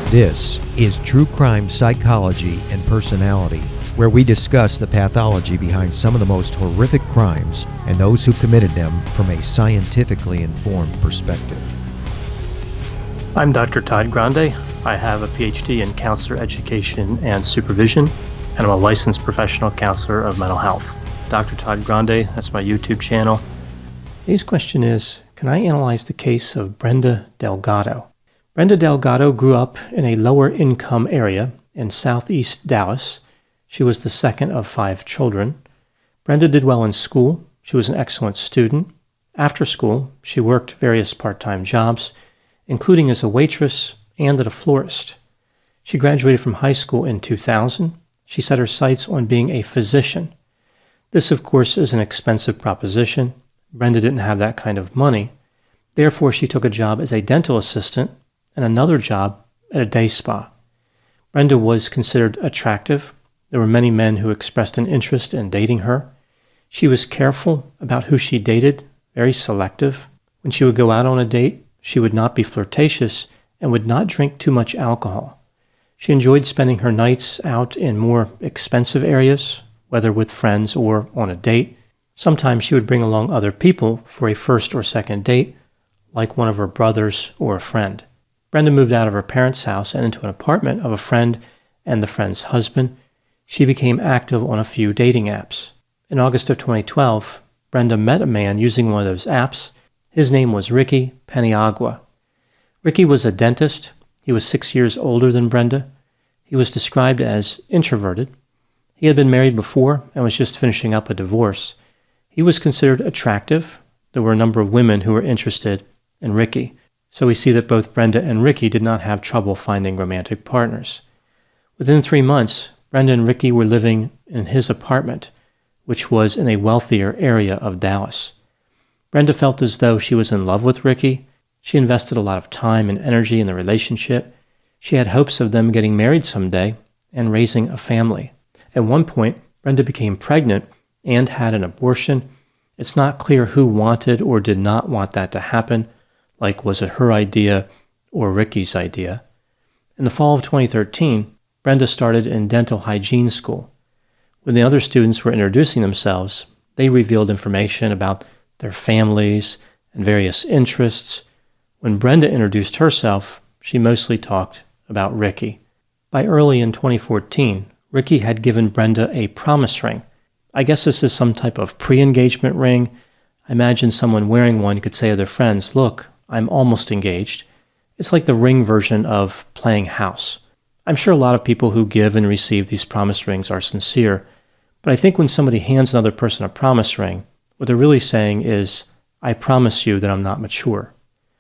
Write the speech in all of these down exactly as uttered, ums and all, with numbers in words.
This is True Crime Psychology and Personality, where we discuss the pathology behind some of the most horrific crimes and those who committed them from a scientifically informed perspective. I'm Doctor Todd Grande. I have a P H D in counselor education and supervision, and I'm a licensed professional counselor of mental health. Doctor Todd Grande, that's my YouTube channel. Today's question is, can I analyze the case of Brenda Delgado? Brenda Delgado grew up in a lower income area in southeast Dallas. She was the second of five children. Brenda did well in school. She was an excellent student. After school, she worked various part-time jobs, including as a waitress and at a florist. She graduated from high school in two thousand. She set her sights on being a physician. This, of course, is an expensive proposition. Brenda didn't have that kind of money. Therefore, she took a job as a dental assistant and another job at a day spa. Brenda was considered attractive. There were many men who expressed an interest in dating her. She was careful about who she dated, very selective. When she would go out on a date, she would not be flirtatious and would not drink too much alcohol. She enjoyed spending her nights out in more expensive areas, whether with friends or on a date. Sometimes she would bring along other people for a first or second date, like one of her brothers or a friend. Brenda moved out of her parents' house and into an apartment of a friend and the friend's husband. She became active on a few dating apps. In August of twenty twelve, Brenda met a man using one of those apps. His name was Ricky Paniagua. Ricky was a dentist. He was six years older than Brenda. He was described as introverted. He had been married before and was just finishing up a divorce. He was considered attractive. There were a number of women who were interested in Ricky. So we see that both Brenda and Ricky did not have trouble finding romantic partners. Within three months, Brenda and Ricky were living in his apartment, which was in a wealthier area of Dallas. Brenda felt as though she was in love with Ricky. She invested a lot of time and energy in the relationship. She had hopes of them getting married someday and raising a family. At one point, Brenda became pregnant and had an abortion. It's not clear who wanted or did not want that to happen, like was it her idea or Ricky's idea. In the fall of twenty thirteen, Brenda started in dental hygiene school. When the other students were introducing themselves, they revealed information about their families and various interests. When Brenda introduced herself, she mostly talked about Ricky. By early in twenty fourteen, Ricky had given Brenda a promise ring. I guess this is some type of pre-engagement ring. I imagine someone wearing one could say to their friends, "Look, I'm almost engaged." It's like the ring version of playing house. I'm sure a lot of people who give and receive these promise rings are sincere, but I think when somebody hands another person a promise ring, what they're really saying is, "I promise you that I'm not mature."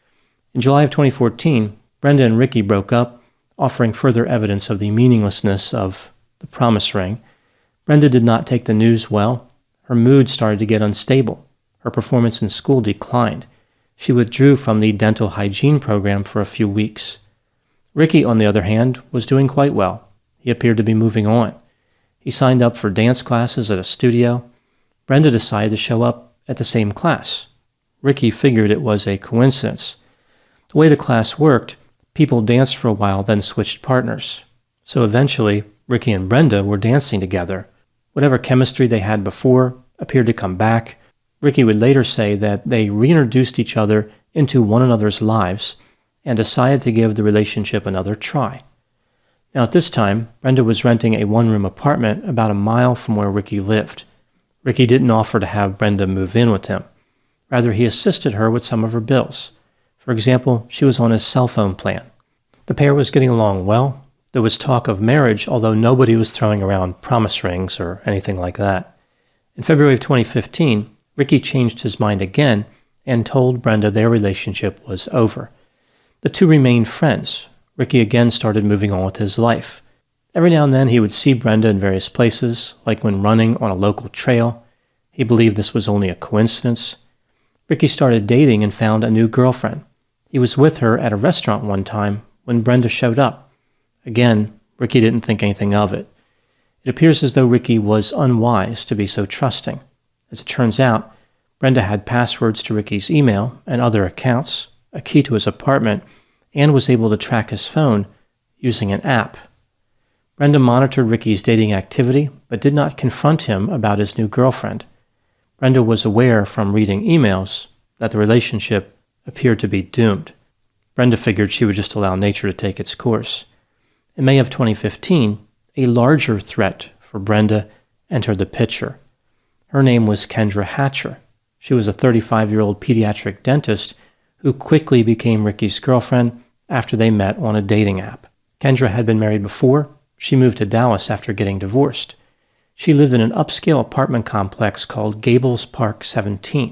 In July of twenty fourteen, Brenda and Ricky broke up, offering further evidence of the meaninglessness of the promise ring. Brenda did not take the news well. Her mood started to get unstable. Her performance in school declined. She withdrew from the dental hygiene program for a few weeks. Ricky, on the other hand, was doing quite well. He appeared to be moving on. He signed up for dance classes at a studio. Brenda decided to show up at the same class. Ricky figured it was a coincidence. The way the class worked, people danced for a while, then switched partners. So eventually, Ricky and Brenda were dancing together. Whatever chemistry they had before appeared to come back. Ricky would later say that they reintroduced each other into one another's lives and decided to give the relationship another try. Now at this time, Brenda was renting a one-room apartment about a mile from where Ricky lived. Ricky didn't offer to have Brenda move in with him. Rather, he assisted her with some of her bills. For example, she was on his cell phone plan. The pair was getting along well. There was talk of marriage, although nobody was throwing around promise rings or anything like that. In February of twenty fifteen, Ricky changed his mind again and told Brenda their relationship was over. The two remained friends. Ricky again started moving on with his life. Every now and then he would see Brenda in various places, like when running on a local trail. He believed this was only a coincidence. Ricky started dating and found a new girlfriend. He was with her at a restaurant one time when Brenda showed up. Again, Ricky didn't think anything of it. It appears as though Ricky was unwise to be so trusting. As it turns out, Brenda had passwords to Ricky's email and other accounts, a key to his apartment, and was able to track his phone using an app. Brenda monitored Ricky's dating activity, but did not confront him about his new girlfriend. Brenda was aware from reading emails that the relationship appeared to be doomed. Brenda figured she would just allow nature to take its course. In May of twenty fifteen, a larger threat for Brenda entered the picture. Her name was Kendra Hatcher. She was a thirty-five-year-old pediatric dentist who quickly became Ricky's girlfriend after they met on a dating app. Kendra had been married before. She moved to Dallas after getting divorced. She lived in an upscale apartment complex called Gables Park seventeen.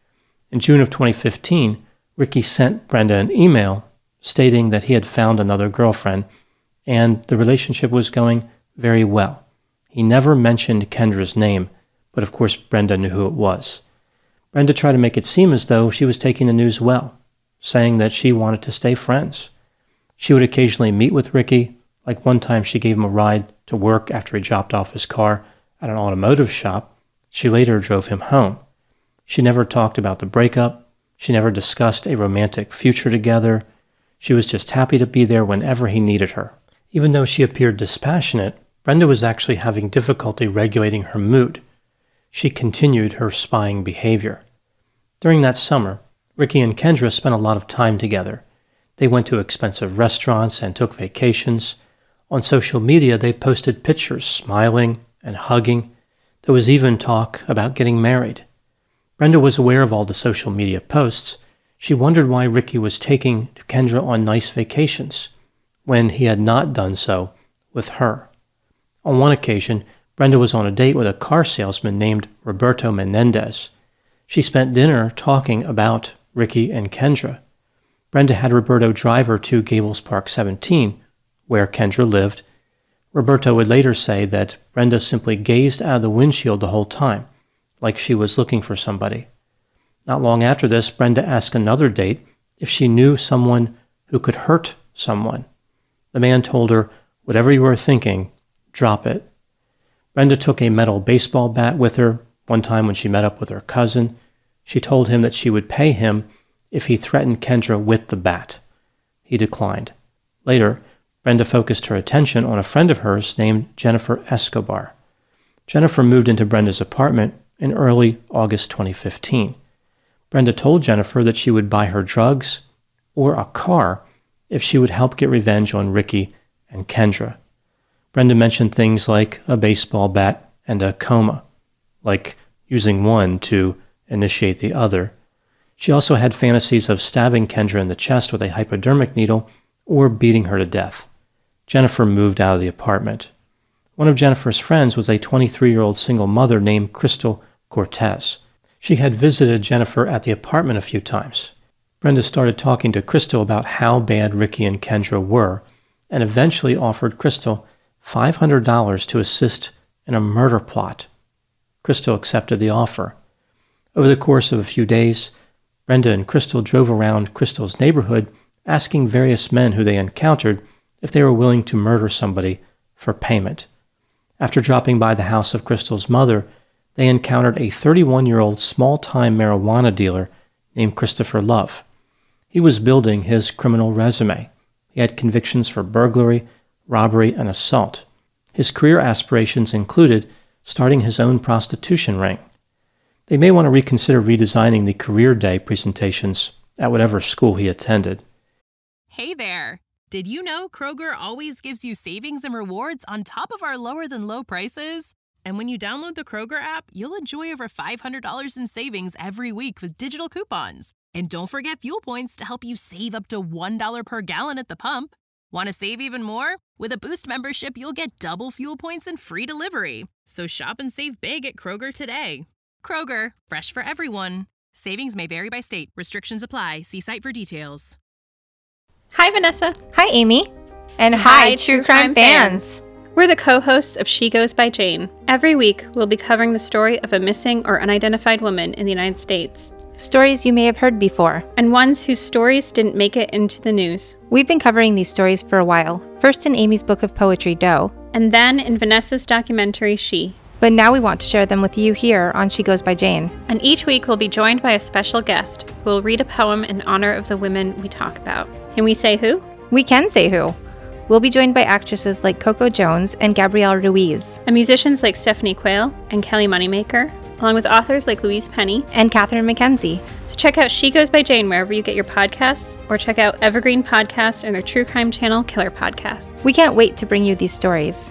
In June of twenty fifteen, Ricky sent Brenda an email stating that he had found another girlfriend and the relationship was going very well. He never mentioned Kendra's name, but of course Brenda knew who it was. Brenda tried to make it seem as though she was taking the news well, saying that she wanted to stay friends. She would occasionally meet with Ricky, like one time she gave him a ride to work after he dropped off his car at an automotive shop. She later drove him home. She never talked about the breakup. She never discussed a romantic future together. She was just happy to be there whenever he needed her. Even though she appeared dispassionate, Brenda was actually having difficulty regulating her mood. She continued her spying behavior. During that summer, Ricky and Kendra spent a lot of time together. They went to expensive restaurants and took vacations. On social media, they posted pictures smiling and hugging. There was even talk about getting married. Brenda was aware of all the social media posts. She wondered why Ricky was taking Kendra on nice vacations when he had not done so with her. On one occasion, Brenda was on a date with a car salesman named Roberto Menendez. She spent dinner talking about Ricky and Kendra. Brenda had Roberto drive her to Gables Park seventeen, where Kendra lived. Roberto would later say that Brenda simply gazed out of the windshield the whole time, like she was looking for somebody. Not long after this, Brenda asked another date if she knew someone who could hurt someone. The man told her, "Whatever you are thinking, drop it." Brenda took a metal baseball bat with her one time when she met up with her cousin. She told him that she would pay him if he threatened Kendra with the bat. He declined. Later, Brenda focused her attention on a friend of hers named Jennifer Escobar. Jennifer moved into Brenda's apartment in early August twenty fifteen. Brenda told Jennifer that she would buy her drugs or a car if she would help get revenge on Ricky and Kendra. Brenda mentioned things like a baseball bat and a coma, like using one to initiate the other. She also had fantasies of stabbing Kendra in the chest with a hypodermic needle or beating her to death. Jennifer moved out of the apartment. One of Jennifer's friends was a twenty-three-year-old single mother named Crystal Cortez. She had visited Jennifer at the apartment a few times. Brenda started talking to Crystal about how bad Ricky and Kendra were and eventually offered Crystal five hundred dollars to assist in a murder plot. Crystal accepted the offer. Over the course of a few days, Brenda and Crystal drove around Crystal's neighborhood asking various men who they encountered if they were willing to murder somebody for payment. After dropping by the house of Crystal's mother, they encountered a thirty-one-year-old small-time marijuana dealer named Christopher Love. He was building his criminal resume. He had convictions for burglary, robbery, and assault. His career aspirations included starting his own prostitution ring. They may want to reconsider redesigning the career day presentations at whatever school he attended. Hey there! Did you know Kroger always gives you savings and rewards on top of our lower-than-low prices? And when you download the Kroger app, you'll enjoy over five hundred dollars in savings every week with digital coupons. And don't forget fuel points to help you save up to one dollar per gallon at the pump. Want to save even more? With a Boost membership, you'll get double fuel points and free delivery. So shop and save big at Kroger today. Kroger, fresh for everyone. Savings may vary by state. Restrictions apply. See site for details. Hi, Vanessa. Hi, Amy. And hi, hi True Crime, Crime fans. fans. We're the co-hosts of She Goes by Jane. Every week, we'll be covering the story of a missing or unidentified woman in the United States. Stories you may have heard before. And ones whose stories didn't make it into the news. We've been covering these stories for a while, first in Amy's book of poetry, Doe. And then in Vanessa's documentary, She. But now we want to share them with you here on She Goes by Jane. And each week we'll be joined by a special guest who will read a poem in honor of the women we talk about. Can we say who? We can say who. We'll be joined by actresses like Coco Jones and Gabrielle Ruiz, and musicians like Stephanie Quayle and Kelly Moneymaker, along with authors like Louise Penny and Catherine McKenzie. So check out She Goes by Jane wherever you get your podcasts, or check out Evergreen Podcasts and their true crime channel, Killer Podcasts. We can't wait to bring you these stories.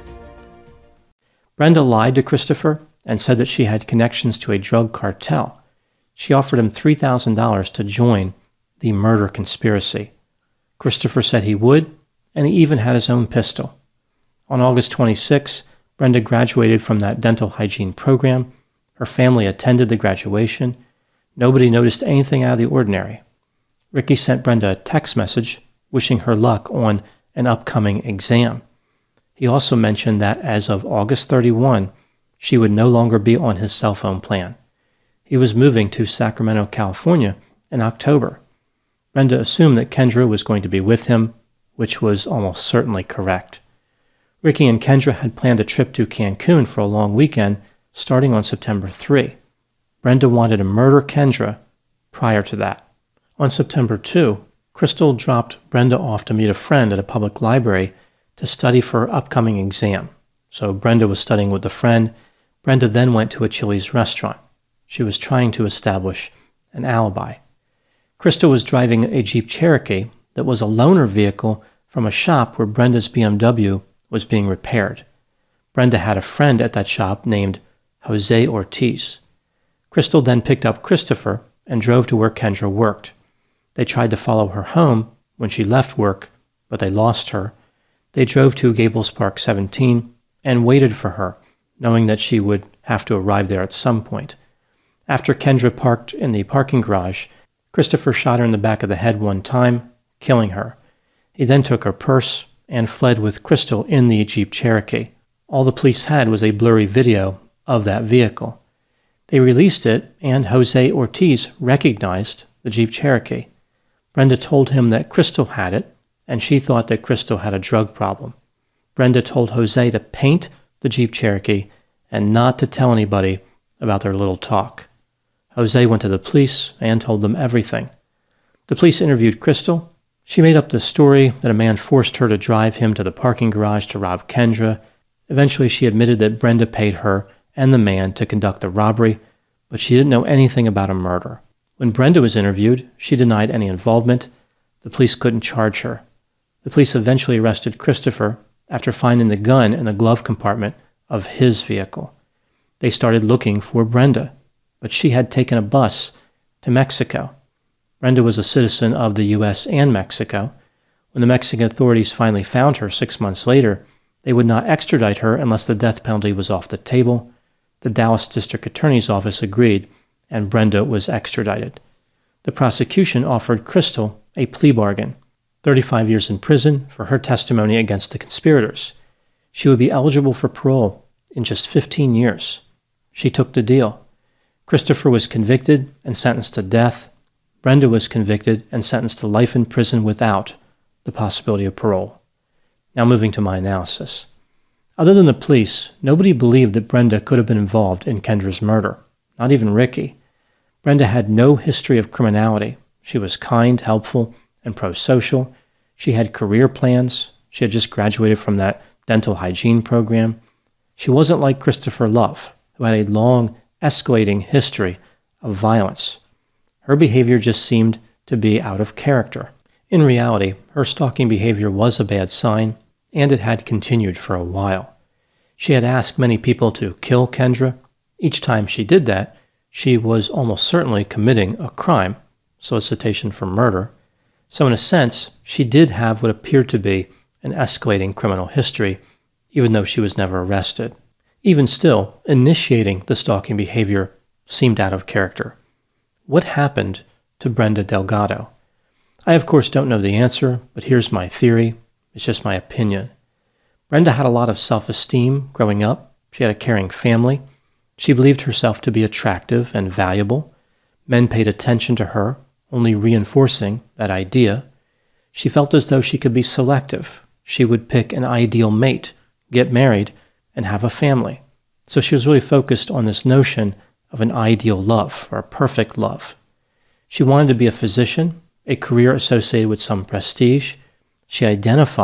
Brenda lied to Christopher and said that she had connections to a drug cartel. She offered him three thousand dollars to join the murder conspiracy. Christopher said he would, and he even had his own pistol. On August twenty-sixth, Brenda graduated from that dental hygiene program. Her family attended the graduation. Nobody noticed anything out of the ordinary. Ricky sent Brenda a text message wishing her luck on an upcoming exam. He also mentioned that as of August thirty-first, she would no longer be on his cell phone plan. He was moving to Sacramento, California in October. Brenda assumed that Kendra was going to be with him, which was almost certainly correct. Ricky and Kendra had planned a trip to Cancun for a long weekend starting on September third. Brenda wanted to murder Kendra prior to that. On September second, Crystal dropped Brenda off to meet a friend at a public library to study for her upcoming exam. So Brenda was studying with a friend. Brenda then went to a Chili's restaurant. She was trying to establish an alibi. Crystal was driving a Jeep Cherokee that was a loaner vehicle from a shop where Brenda's B M W was being repaired. Brenda had a friend at that shop named Jose Ortiz. Crystal then picked up Christopher and drove to where Kendra worked. They tried to follow her home when she left work, but they lost her. They drove to Gables Park seventeen and waited for her, knowing that she would have to arrive there at some point. After Kendra parked in the parking garage, Christopher shot her in the back of the head one time, killing her. He then took her purse and fled with Crystal in the Jeep Cherokee. All the police had was a blurry video of that vehicle. They released it, and Jose Ortiz recognized the Jeep Cherokee. Brenda told him that Crystal had it, and she thought that Crystal had a drug problem. Brenda told Jose to paint the Jeep Cherokee and not to tell anybody about their little talk. Jose went to the police and told them everything. The police interviewed Crystal. She made up the story that a man forced her to drive him to the parking garage to rob Kendra. Eventually, she admitted that Brenda paid her and the man to conduct the robbery, but she didn't know anything about a murder. When Brenda was interviewed, she denied any involvement. The police couldn't charge her. The police eventually arrested Christopher after finding the gun in the glove compartment of his vehicle. They started looking for Brenda, but she had taken a bus to Mexico. Brenda was a citizen of the U S and Mexico. When the Mexican authorities finally found her six months later, they would not extradite her unless the death penalty was off the table. The Dallas District Attorney's Office agreed, and Brenda was extradited. The prosecution offered Crystal a plea bargain, thirty-five years in prison for her testimony against the conspirators. She would be eligible for parole in just fifteen years. She took the deal. Christopher was convicted and sentenced to death. Brenda was convicted and sentenced to life in prison without the possibility of parole. Now moving to my analysis. Other than the police, nobody believed that Brenda could have been involved in Kendra's murder, not even Ricky. Brenda had no history of criminality. She was kind, helpful, and pro-social. She had career plans. She had just graduated from that dental hygiene program. She wasn't like Christopher Love, who had a long, escalating history of violence. Her behavior just seemed to be out of character. In reality, her stalking behavior was a bad sign, and it had continued for a while. She had asked many people to kill Kendra. Each time she did that, she was almost certainly committing a crime, solicitation for murder. So in a sense, she did have what appeared to be an escalating criminal history, even though she was never arrested. Even still, initiating the stalking behavior seemed out of character. What happened to Brenda Delgado? I, of course, don't know the answer, but here's my theory. It's just my opinion. Brenda had a lot of self-esteem growing up. She had a caring family. She believed herself to be attractive and valuable. Men paid attention to her, only reinforcing that idea. She felt as though she could be selective. She would pick an ideal mate, get married, and have a family. So she was really focused on this notion of an ideal love, or a perfect love. She wanted to be a physician, a career associated with some prestige. She identified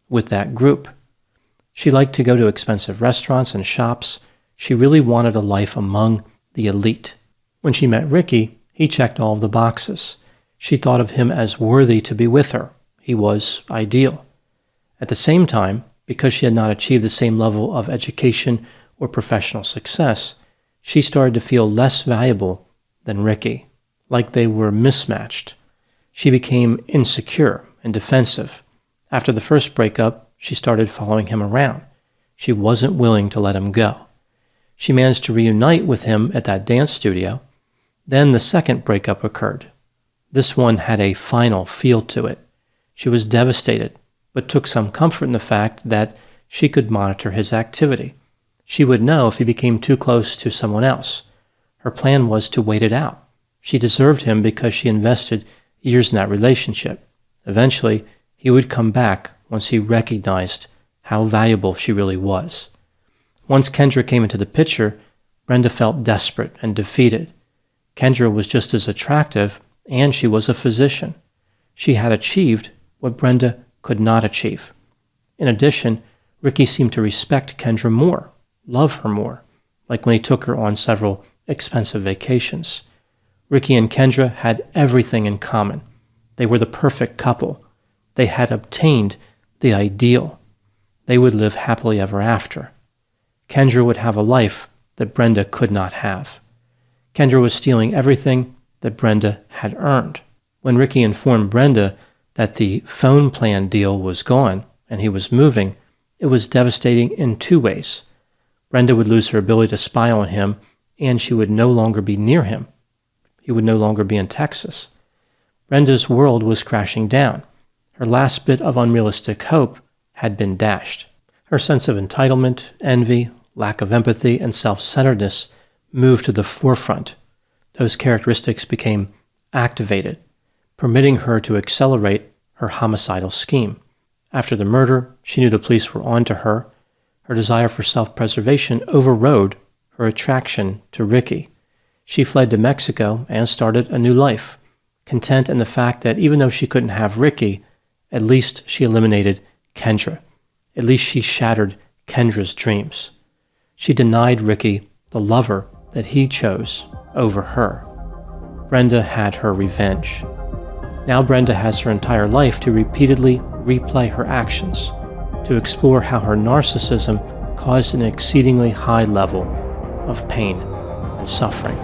with that group. She liked to go to expensive restaurants and shops. She really wanted a life among the elite. When she met Ricky, he checked all of the boxes. She thought of him as worthy to be with her. He was ideal. At the same time, because she had not achieved the same level of education or professional success, she started to feel less valuable than Ricky, like they were mismatched. She became insecure and defensive. After the first breakup, she started following him around. She wasn't willing to let him go. She managed to reunite with him at that dance studio. Then the second breakup occurred. This one had a final feel to it. She was devastated, but took some comfort in the fact that she could monitor his activity. She would know if he became too close to someone else. Her plan was to wait it out. She deserved him because she invested years in that relationship. Eventually, he would come back once he recognized how valuable she really was. Once Kendra came into the picture, Brenda felt desperate and defeated. Kendra was just as attractive, and she was a physician. She had achieved what Brenda could not achieve. In addition, Ricky seemed to respect Kendra more, love her more, like when he took her on several expensive vacations. Ricky and Kendra had everything in common. They were the perfect couple. They had obtained the ideal. They would live happily ever after. Kendra would have a life that Brenda could not have. Kendra was stealing everything that Brenda had earned. When Ricky informed Brenda that the phone plan deal was gone and he was moving, it was devastating in two ways. Brenda would lose her ability to spy on him, and she would no longer be near him. He would no longer be in Texas. Brenda's world was crashing down. Her last bit of unrealistic hope had been dashed. Her sense of entitlement, envy, lack of empathy, and self-centeredness moved to the forefront. Those characteristics became activated, permitting her to accelerate her homicidal scheme. After the murder, she knew the police were on to her. Her desire for self-preservation overrode her attraction to Ricky. She fled to Mexico and started a new life, content in the fact that even though she couldn't have Ricky, at least she eliminated Kendra. At least she shattered Kendra's dreams. She denied Ricky the lover that he chose over her. Brenda had her revenge. Now Brenda has her entire life to repeatedly replay her actions, to explore how her narcissism caused an exceedingly high level of pain and suffering.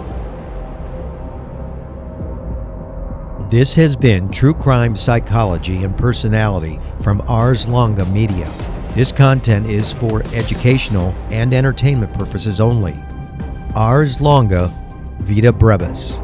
This has been True Crime Psychology and Personality from Ars Longa Media. This content is for educational and entertainment purposes only. Ars Longa, Vita Brevis.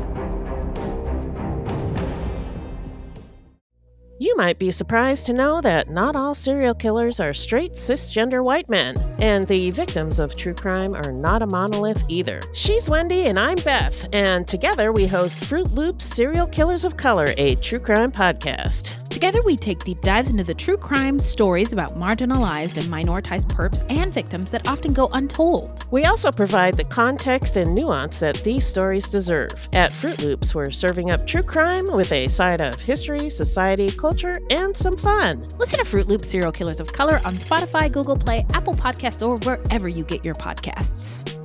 You might be surprised to know that not all serial killers are straight cisgender white men, and the victims of true crime are not a monolith either. She's Wendy and I'm Beth, and together we host Fruit Loops Serial Killers of Color, a true crime podcast. Together we take deep dives into the true crime stories about marginalized and minoritized perps and victims that often go untold. We also provide the context and nuance that these stories deserve. At Fruit Loops, we're serving up true crime with a side of history, society, culture, and some fun. Listen to Fruit Loops Serial Killers of Color on Spotify, Google Play, Apple Podcasts, or wherever you get your podcasts.